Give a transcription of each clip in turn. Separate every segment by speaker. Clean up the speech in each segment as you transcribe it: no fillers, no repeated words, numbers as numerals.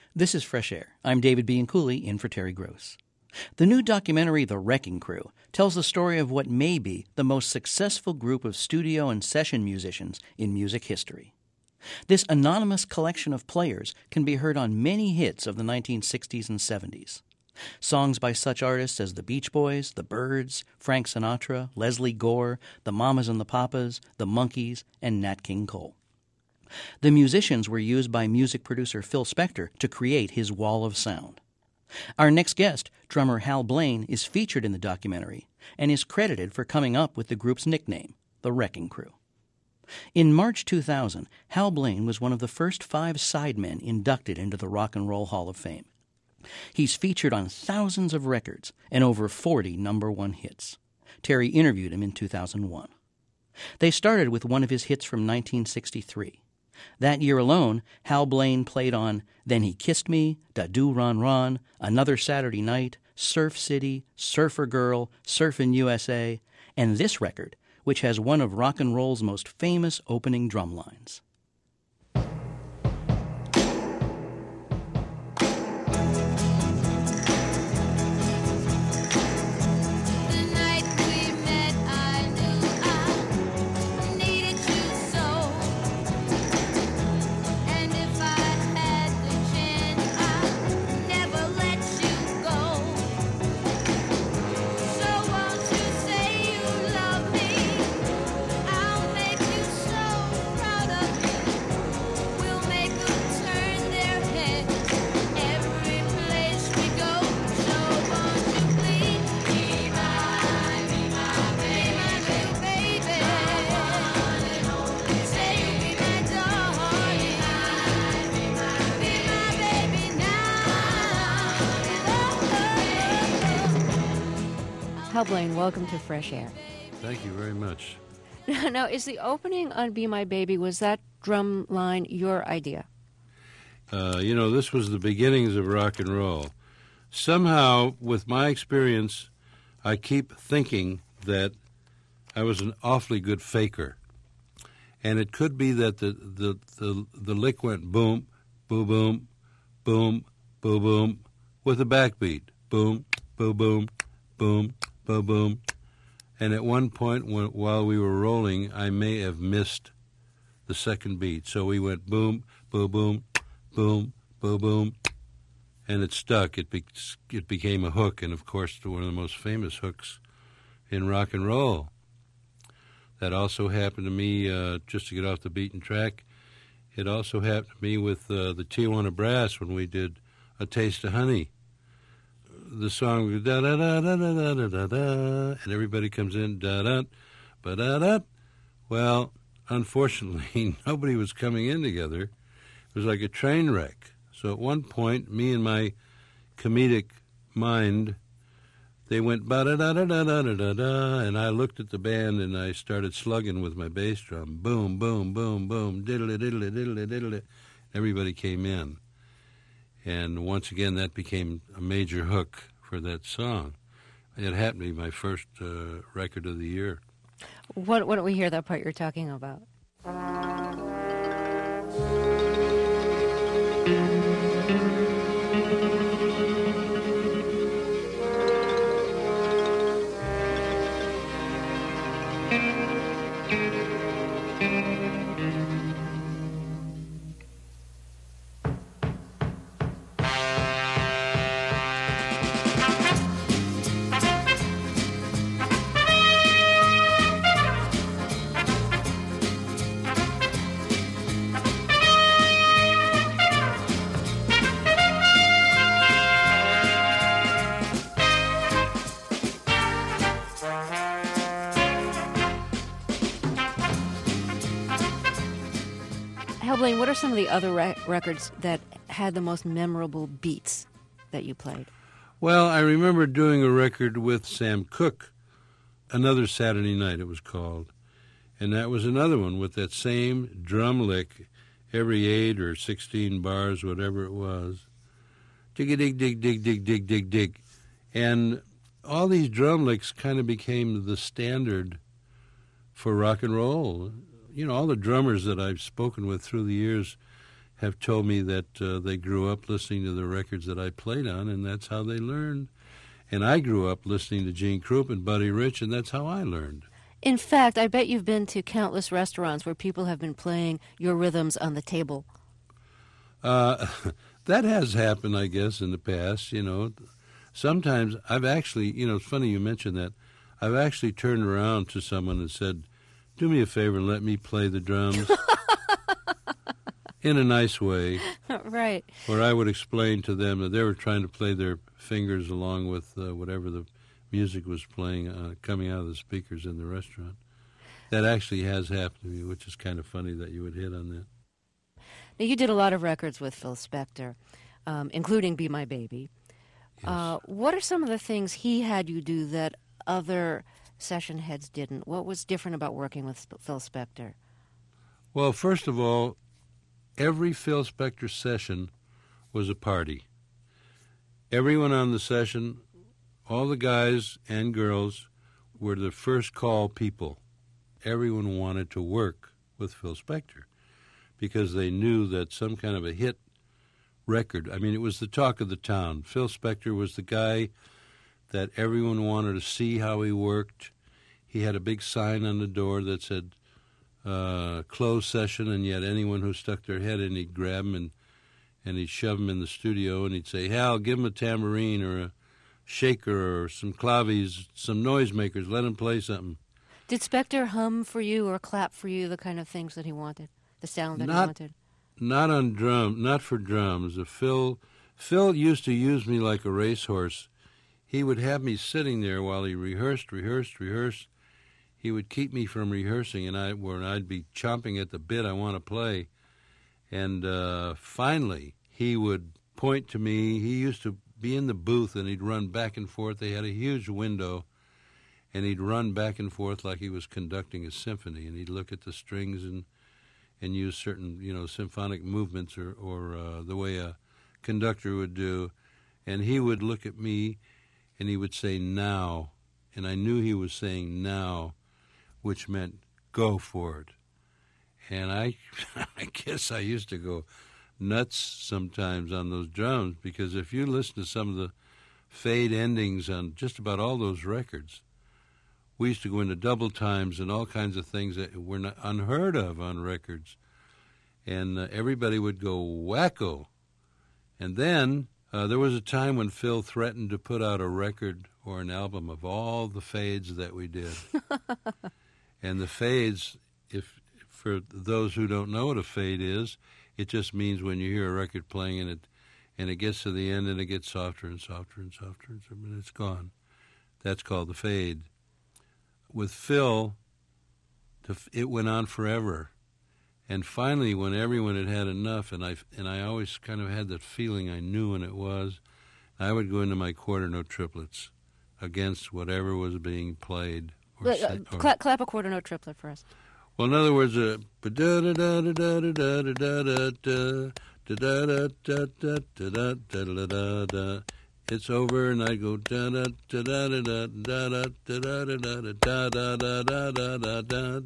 Speaker 1: This is Fresh Air. I'm David Bianculli, in for Terry Gross. The new documentary, The Wrecking Crew, tells the story of what may be the most successful group of studio and session musicians in music history. This anonymous collection of players can be heard on many hits of the 1960s and 70s. Songs by such artists as the Beach Boys, the Byrds, Frank Sinatra, Leslie Gore, the Mamas and the Papas, the Monkees, and Nat King Cole. The musicians were used by music producer Phil Spector to create his wall of sound. Our next guest, drummer Hal Blaine, is featured in the documentary and is credited for coming up with the group's nickname, The Wrecking Crew. In March 2000, Hal Blaine was one of the first 5 sidemen inducted into the Rock and Roll Hall of Fame. He's featured on thousands of records and over 40 #1 hits. Terry interviewed him in 2001. They started with one of his hits from 1963. That year alone, Hal Blaine played on Then He Kissed Me, Da Do Ron Ron, Another Saturday Night, Surf City, Surfer Girl, Surfin' USA, and this record, which has one of rock and roll's most famous opening drum lines.
Speaker 2: Hal Blaine, welcome to Fresh Air.
Speaker 3: Thank you very much.
Speaker 2: Now, is the opening on Be My Baby, was that drum line your idea?
Speaker 3: This was the beginnings of rock and roll. Somehow, with my experience, I keep thinking that I was an awfully good faker. And it could be that the lick went boom, boom, boom, boom, boom, boom, with a backbeat. Boom, boom, boom, boom, boom, boom. And at one point, while we were rolling, I may have missed the second beat. So we went boom, boom, boom, boom, boom, boom, and it stuck. It became a hook, and of course, one of the most famous hooks in rock and roll. That also happened to me, just to get off the beaten track. It also happened to me with the Tijuana Brass when we did A Taste of Honey. The song was da da da da da da da da, and everybody comes in da da ba da da. Well, unfortunately, nobody was coming in together. It was like a train wreck. So at one point, me and my comedic mind, they went ba da da da da da da da, and I looked at the band and I started slugging with my bass drum. Boom, boom, boom, boom, diddle diddle diddle diddle. Everybody came in. And once again, that became a major hook for that song. It happened to be my first record of the year.
Speaker 2: Why don't we hear that part you're talking about? Hal Blaine, what are some of the other records that had the most memorable beats that you played?
Speaker 3: Well, I remember doing a record with Sam Cooke, Another Saturday Night it was called, and that was another one with that same drum lick every 8 or 16 bars, whatever it was. Dig-a-dig, dig, dig, dig, dig, dig, dig. And all these drum licks kind of became the standard for rock and roll. You know, all the drummers that I've spoken with through the years have told me that they grew up listening to the records that I played on, and that's how they learned. And I grew up listening to Gene Krupa and Buddy Rich, and that's how I learned.
Speaker 2: In fact, I bet you've been to countless restaurants where people have been playing your rhythms on the table.
Speaker 3: That has happened, I guess, in the past. Sometimes I've actually, it's funny you mentioned that. I've actually turned around to someone and said, "Do me a favor and let me play the drums." In a nice way.
Speaker 2: Right.
Speaker 3: Where I would explain to them that they were trying to play their fingers along with whatever the music was playing, coming out of the speakers in the restaurant. That actually has happened to me, which is kind of funny that you would hit on that.
Speaker 2: Now, you did a lot of records with Phil Spector, including Be My Baby.
Speaker 3: Yes.
Speaker 2: What are some of the things he had you do that other session heads didn't? What was different about working with Phil Spector?
Speaker 3: Well, first of all, every Phil Spector session was a party. Everyone on the session, all the guys and girls, were the first call people. Everyone wanted to work with Phil Spector because they knew that some kind of a hit record, it was the talk of the town. Phil Spector was the guy that everyone wanted to see how he worked. He had a big sign on the door that said, closed session, and yet anyone who stuck their head in, he'd grab them and he'd shove them in the studio, and he'd say, "Hal, give him a tambourine or a shaker or some claves, some noisemakers, let him play something."
Speaker 2: Did Spector hum for you or clap for you the kind of things that he wanted, the sound that he wanted?
Speaker 3: Not on drum, not for drums. Phil used to use me like a racehorse. He would have me sitting there while he rehearsed. He would keep me from rehearsing, and I'd be chomping at the bit. I want to play. And finally, he would point to me. He used to be in the booth, and he'd run back and forth. They had a huge window, and he'd run back and forth like he was conducting a symphony. And he'd look at the strings and use certain, symphonic movements or the way a conductor would do. And he would look at me, and he would say, "Now." And I knew he was saying "now," which meant go for it. And I guess I used to go nuts sometimes on those drums, because if you listen to some of the fade endings on just about all those records, we used to go into double times and all kinds of things that were not unheard of on records. And everybody would go wacko. And then there was a time when Phil threatened to put out a record or an album of all the fades that we did. And the fades, for those who don't know what a fade is, it just means when you hear a record playing and it gets to the end and it gets softer and softer and softer and it's gone. That's called the fade. With Phil, it went on forever. And finally, when everyone had had enough, and I always kind of had that feeling, I knew when it was, I would go into my quarter note triplets against whatever was being played.
Speaker 2: Clap a quarter note triplet for us.
Speaker 3: Well, in other words, it's over, and I go da da da da da da da da da da da da da da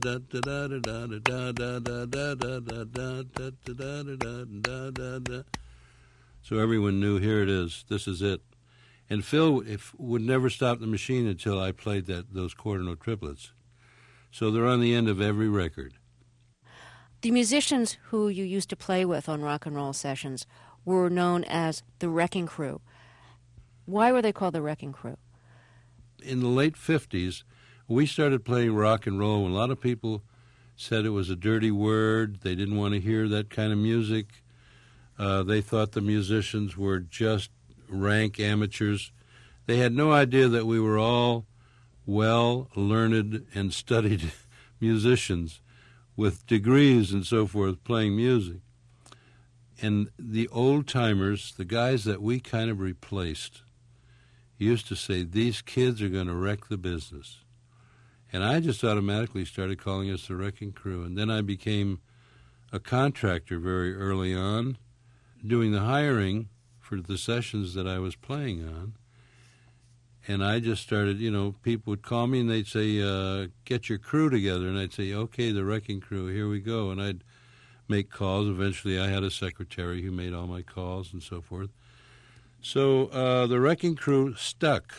Speaker 3: da da da. So everyone knew, here it is, this is it. And Phil would never stop the machine until I played those quarter note triplets. So they're on the end of every record.
Speaker 2: The musicians who you used to play with on rock and roll sessions were known as the Wrecking Crew. Why were they called the Wrecking Crew?
Speaker 3: In the late 50s, we started playing rock and roll when a lot of people said it was a dirty word. They didn't want to hear that kind of music. They thought the musicians were just rank amateurs. They had no idea that we were all well-learned and studied musicians with degrees and so forth playing music. And the old-timers, the guys that we kind of replaced, used to say, these kids are going to wreck the business. And I just automatically started calling us the Wrecking Crew. And then I became a contractor very early on, doing the hiring for the sessions that I was playing on. And I just started, people would call me and they'd say, get your crew together. And I'd say, okay, the Wrecking Crew, here we go. And I'd make calls. Eventually I had a secretary who made all my calls and so forth. So the Wrecking Crew stuck.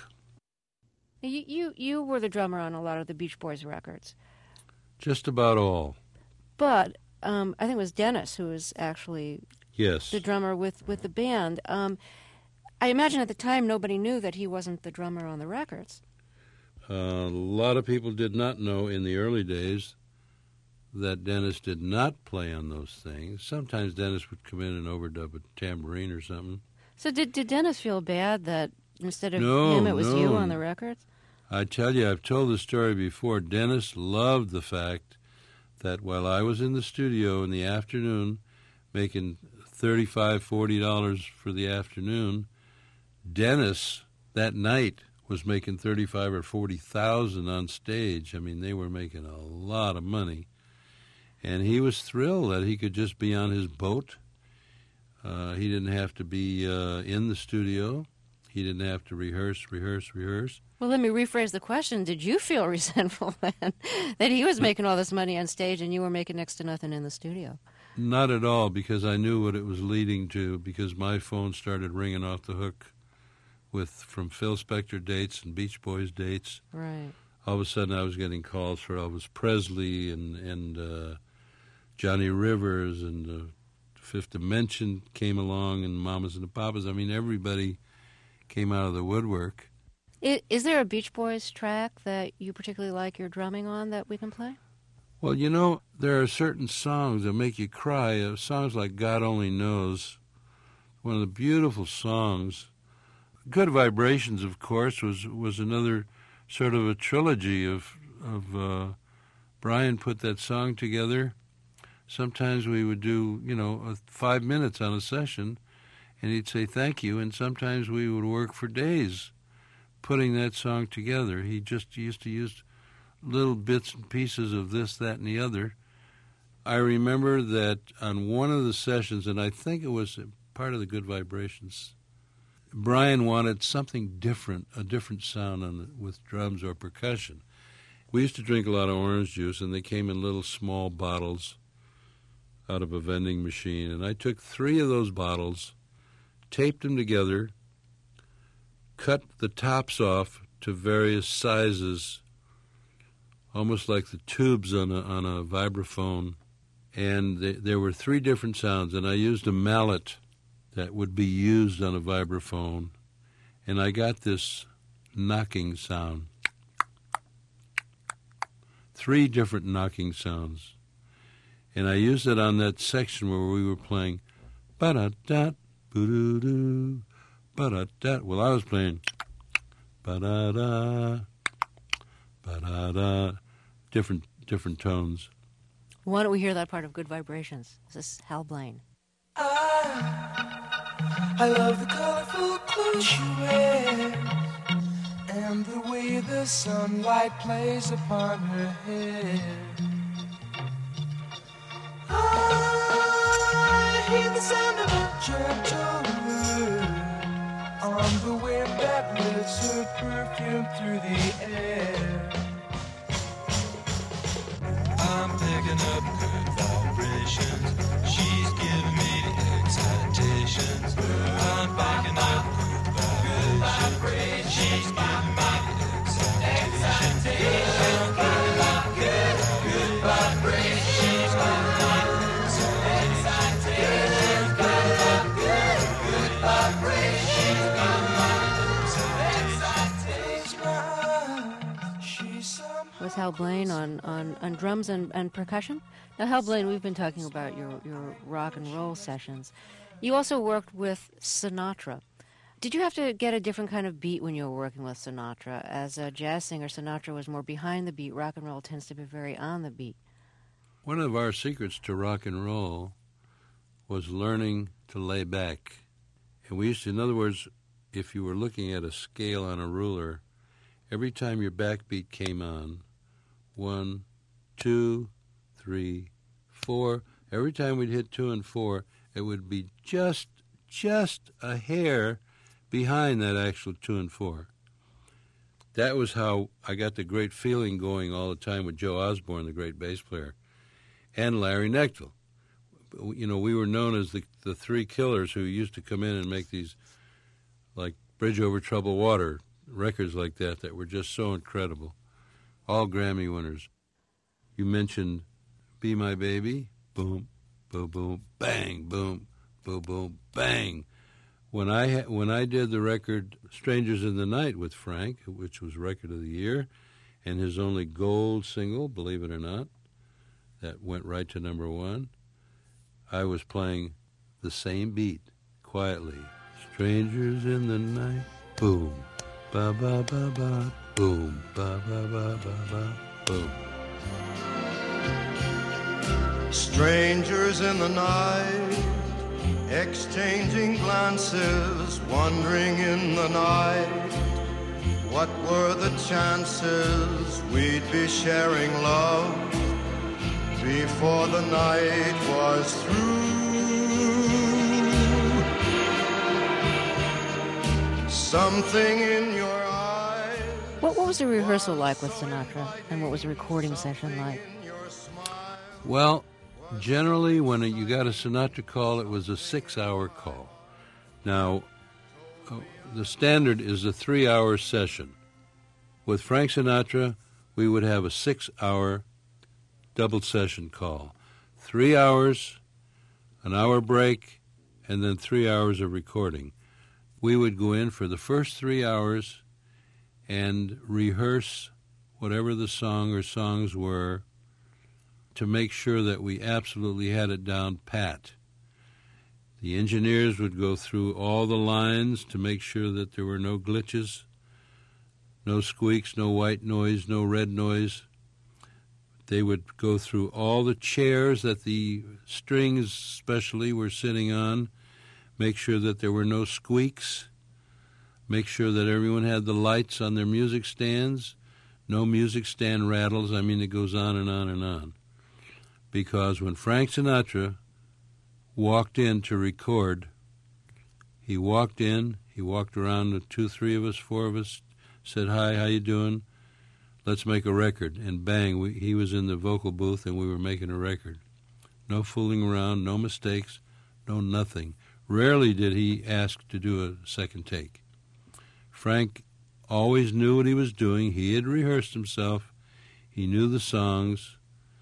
Speaker 2: You were the drummer on a lot of the Beach Boys records.
Speaker 3: Just about all.
Speaker 2: But I think it was Dennis who was actually
Speaker 3: Yes.
Speaker 2: the drummer with the band. I imagine at the time nobody knew that he wasn't the drummer on the records.
Speaker 3: A lot of people did not know in the early days that Dennis did not play on those things. Sometimes Dennis would come in and overdub a tambourine or something.
Speaker 2: So did Dennis feel bad that instead of
Speaker 3: No,
Speaker 2: him it was you
Speaker 3: no.
Speaker 2: on the records?
Speaker 3: I tell you, I've told the story before. Dennis loved the fact that while I was in the studio in the afternoon making $35, $40 for the afternoon, Dennis that night was making $35,000 or $40,000 on stage. I mean, they were making a lot of money. And he was thrilled that he could just be on his boat. He didn't have to be in the studio. He didn't have to rehearse.
Speaker 2: Well, let me rephrase the question. Did you feel resentful then that he was making all this money on stage and you were making next to nothing in the studio?
Speaker 3: Not at all, because I knew what it was leading to, because my phone started ringing off the hook from Phil Spector dates and Beach Boys dates.
Speaker 2: Right.
Speaker 3: All of a sudden I was getting calls for Elvis Presley and Johnny Rivers, and Fifth Dimension came along, and Mamas and the Papas. I mean, everybody came out of the woodwork.
Speaker 2: Is there a Beach Boys track that you particularly like your drumming on that we can play?
Speaker 3: Well, you know, there are certain songs that make you cry. Songs like God Only Knows, one of the beautiful songs. Good Vibrations, of course, was another sort of a trilogy of Brian put that song together. Sometimes we would do, 5 minutes on a session, and he'd say thank you, and sometimes we would work for days putting that song together. He just used to use little bits and pieces of this, that, and the other. I remember that on one of the sessions, and I think it was part of the Good Vibrations, Brian wanted something different, a different sound with drums or percussion. We used to drink a lot of orange juice, and they came in little small bottles out of a vending machine. And I took 3 of those bottles, taped them together, cut the tops off to various sizes, almost like the tubes on a vibraphone. And there were 3 different sounds, and I used a mallet that would be used on a vibraphone, and I got this knocking sound. 3 different knocking sounds. And I used it on that section where we were playing ba-da-da, boo-doo-doo, ba-da-da. Well, I was playing ba-da-da, ba-da-da, different tones.
Speaker 2: Why don't we hear that part of Good Vibrations? This is Hal Blaine.
Speaker 4: I love the colorful clothes she wears and the way the sunlight plays upon her hair. I hear the sound of a gentle word on the wind that lifts her perfume through the air. I'm picking up good vibrations. She's giving me the excitations. I'm picking up good vibrations. She's giving me the excitations. I'm picking up good vibrations. She's giving me the excitations. Good vibrations. She's giving me the excitations.
Speaker 2: Was Hal Blaine on drums and percussion? Now, Hal Blaine, we've been talking about your rock and roll sessions. You also worked with Sinatra. Did you have to get a different kind of beat when you were working with Sinatra? As a jazz singer, Sinatra was more behind the beat. Rock and roll tends to be very on the beat.
Speaker 3: One of our secrets to rock and roll was learning to lay back. And we used to, in other words, if you were looking at a scale on a ruler, every time your backbeat came on, 1, 2, 3, 4, every time we'd hit 2 and 4, it would be just a hair behind that actual 2 and 4. That was how I got the great feeling going all the time with Joe Osborne, the great bass player, and Larry Knechtel. we were known as the Three Killers, who used to come in and make these, like Bridge Over Troubled Water, records like that were just so incredible. All Grammy winners. You mentioned Be My Baby, boom, boom, boom, bang, boom, boom, boom, bang. When I did the record Strangers in the Night with Frank, which was Record of the Year, and his only gold single, believe it or not, that went right to number 1, I was playing the same beat, quietly. Strangers in the night, boom, ba ba ba ba, boom, ba ba ba ba ba, boom.
Speaker 5: Strangers in the night, exchanging glances, wandering in the night. What were the chances we'd be sharing love before the night was through? Something in your eyes.
Speaker 2: What was the rehearsal like with Sinatra, and what was the recording session like?
Speaker 3: Well, generally, when you got a Sinatra call, it was a 6-hour call. Now, the standard is a 3-hour session. With Frank Sinatra, we would have a 6-hour double session call. 3 hours, an hour break, and then 3 hours of recording. We would go in for the first 3 hours and rehearse whatever the song or songs were to make sure that we absolutely had it down pat. The engineers would go through all the lines to make sure that there were no glitches, no squeaks, no white noise, no red noise. They would go through all the chairs that the strings especially were sitting on, make sure that there were no squeaks, make sure that everyone had the lights on their music stands, no music stand rattles. I mean, it goes on and on and on. Because when Frank Sinatra walked in to record, he walked in, he walked around with 2, 3 of us, 4 of us, said, "Hi, how you doing? Let's make a record." And bang, he was in the vocal booth and we were making a record. No fooling around, no mistakes, no nothing. Rarely did he ask to do a second take. Frank always knew what he was doing. He had rehearsed himself. He knew the songs.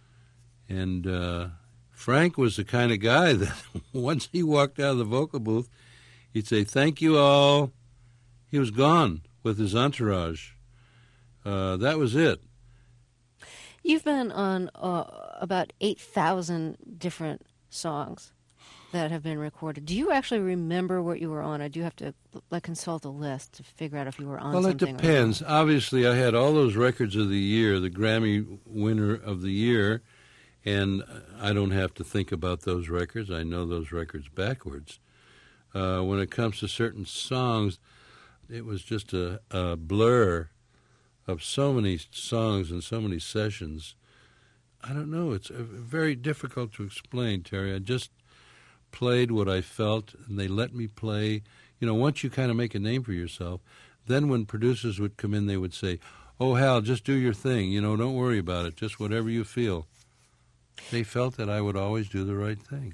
Speaker 3: And Frank was the kind of guy that once he walked out of the vocal booth, he'd say, "Thank you all." He was gone with his entourage. That was it.
Speaker 2: You've been on about 8,000 different songs that have been recorded. Do you actually remember what you were on, or do you have to consult a list to figure out if you were on something?
Speaker 3: Well, it depends. Obviously, I had all those records of the year, the Grammy winner of the year, and I don't have to think about those records. I know those records backwards. When it comes to certain songs, it was just a blur of so many songs and so many sessions. I don't know. It's very difficult to explain, Terry. I just played what I felt, and they let me play. You know, once you kind of make a name for yourself, then when producers would come in, they would say, "Oh, Hal, just do your thing. You know, don't worry about it. Just whatever you feel." They felt that I would always do the right thing.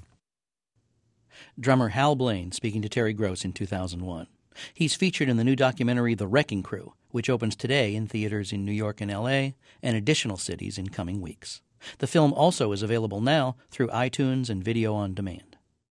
Speaker 1: Drummer Hal Blaine speaking to Terry Gross in 2001. He's featured in the new documentary The Wrecking Crew, which opens today in theaters in New York and L.A. and additional cities in coming weeks. The film also is available now through iTunes and video on demand.